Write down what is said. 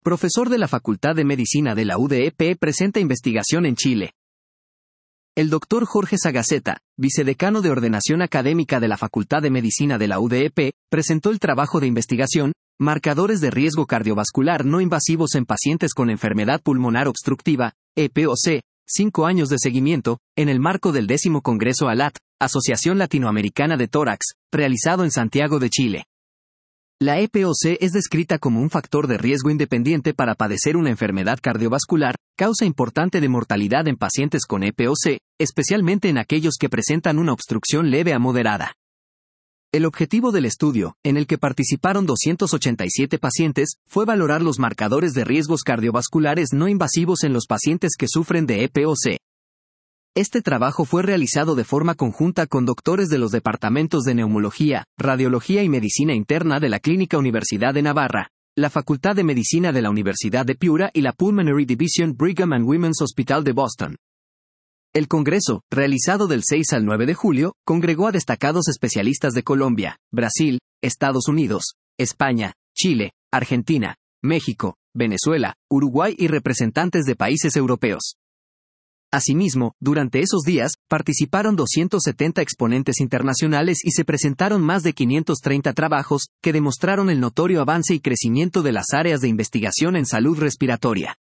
profesor de la Facultad de Medicina de la UDEP, presenta investigación en Chile. El doctor Jorge Sagaceta, vicedecano de Ordenación Académica de la Facultad de Medicina de la UDEP, presentó el trabajo de investigación, Marcadores de riesgo cardiovascular no invasivos en pacientes con enfermedad pulmonar obstructiva, EPOC, 5 años de seguimiento, en el marco del 10º Congreso ALAT, Asociación Latinoamericana de Tórax, realizado en Santiago de Chile. La EPOC es descrita como un factor de riesgo independiente para padecer una enfermedad cardiovascular, causa importante de mortalidad en pacientes con EPOC, especialmente en aquellos que presentan una obstrucción leve a moderada. El objetivo del estudio, en el que participaron 287 pacientes, fue valorar los marcadores de riesgos cardiovasculares no invasivos en los pacientes que sufren de EPOC. Este trabajo fue realizado de forma conjunta con doctores de los departamentos de Neumología, Radiología y Medicina Interna de la Clínica Universidad de Navarra, la Facultad de Medicina de la Universidad de Piura y la Pulmonary Division Brigham and Women's Hospital de Boston. El congreso, realizado del 6 al 9 de julio, congregó a destacados especialistas de Colombia, Brasil, Estados Unidos, España, Chile, Argentina, México, Venezuela, Uruguay y representantes de países europeos. Asimismo, durante esos días, participaron 270 exponentes internacionales y se presentaron más de 530 trabajos, que demostraron el notorio avance y crecimiento de las áreas de investigación en salud respiratoria.